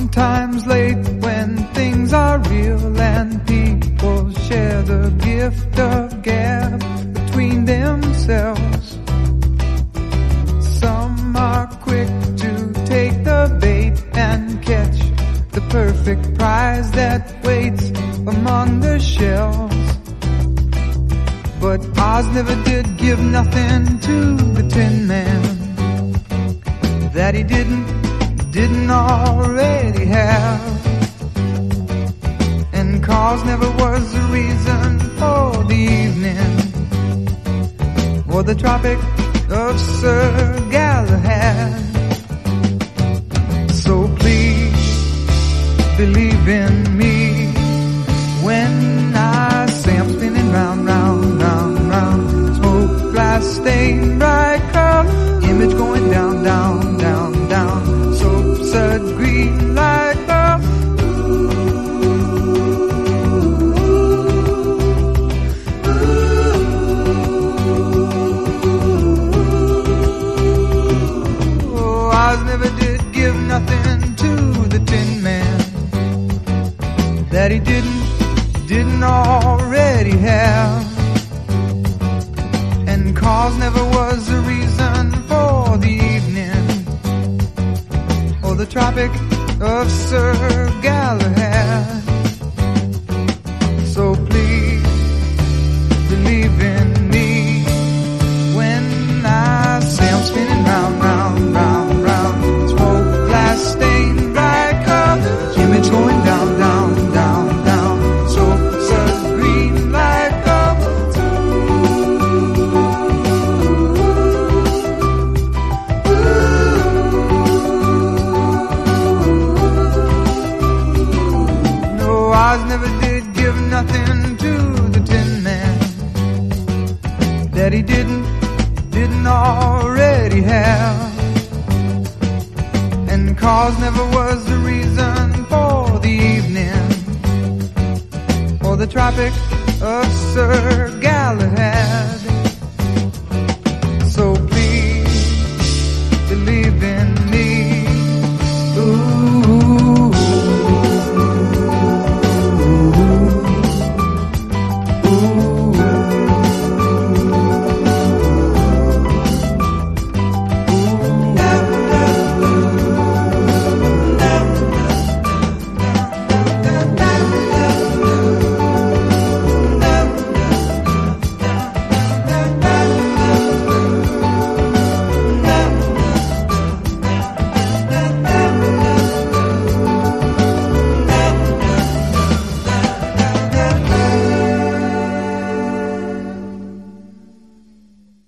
Sometimes late when things are real and people share the gift of gab between themselves. Some are quick to take the bait and catch the perfect prize that waits among the shells. But Oz never did give nothing to the Tin Man that he didn't already have. And cause never was the reason for the evening or the Tropic of Sir Galahad. So please believe in me when I say I'm spinning round, round, round, round. Smoke, glass, stain, bright color, image going down, down, down, down. Soap, sud, green light bulb. Oh, Oz never did give nothing to the Tin Man that he didn't already have. And cause never was the reason for the evening or the Tropic of Sir Galahad. So please believe in me when I say I'm spinning round, round, round, round. Smoke, glass, stain, bright color, image going down, down, down, down. Soap, sun, green light bulb. No, Oz never did give nothing to the Tin Man that he didn't already have. And cause never was the reason for the evening or the Tropic of Sir Galahad.